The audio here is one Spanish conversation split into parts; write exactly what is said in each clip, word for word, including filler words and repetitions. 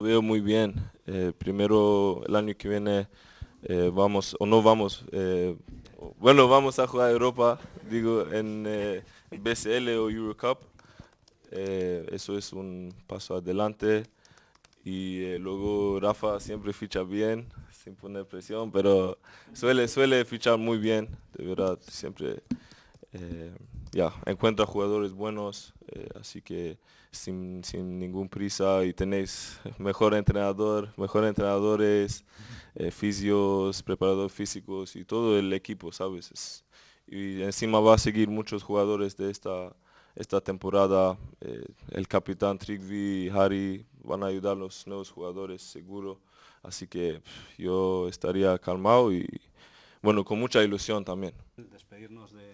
Lo veo muy bien. Eh, primero, el año que viene eh, vamos, o no vamos, eh, bueno, vamos a jugar a Europa, digo, en eh, B C L o Eurocup. Eh, eso es un paso adelante. Y eh, luego Rafa siempre ficha bien, sin poner presión, pero suele, suele fichar muy bien, de verdad, siempre eh, ya encuentra jugadores buenos, eh, así que sin, sin ningún prisa y tenéis mejor entrenador, mejor entrenadores, eh, fisios, preparadores físicos y todo el equipo, ¿sabes? Es- y encima va a seguir muchos jugadores de esta, esta temporada. Eh, el capitán Trigvi y Harry van a ayudar a los nuevos jugadores, seguro. Así que pf, yo estaría calmado y bueno, con mucha ilusión también. Despedirnos de,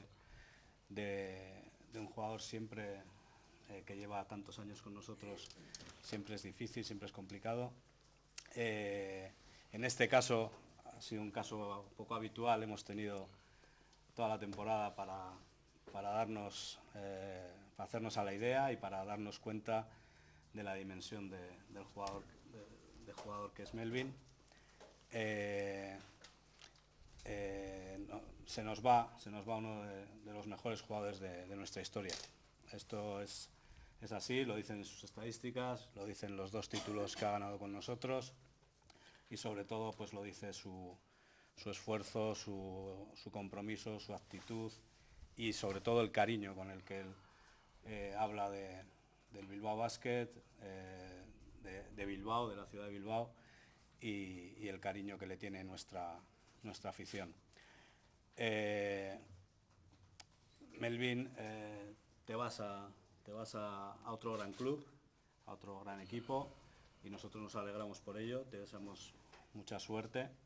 de, de un jugador siempre eh, que lleva tantos años con nosotros siempre es difícil, siempre es complicado. Eh, en este caso ha sido un caso poco habitual, hemos tenido toda la temporada para, para darnos, eh, para hacernos a la idea y para darnos cuenta de la dimensión de, del jugador, de, de jugador que es Melvin. Eh, eh, no, se nos va, se nos va uno de, de los mejores jugadores de, de nuestra historia. Esto es, es así, lo dicen sus estadísticas, lo dicen los dos títulos que ha ganado con nosotros y sobre todo pues lo dice su, su esfuerzo, su, su compromiso, su actitud y sobre todo el cariño con el que él eh, habla de, del Bilbao Basket, eh, de, de Bilbao, de la ciudad de Bilbao y, y el cariño que le tiene nuestra, nuestra afición. Eh, Melvin, eh, te vas, a, te vas a, a otro gran club, a otro gran equipo y nosotros nos alegramos por ello, te deseamos mucha suerte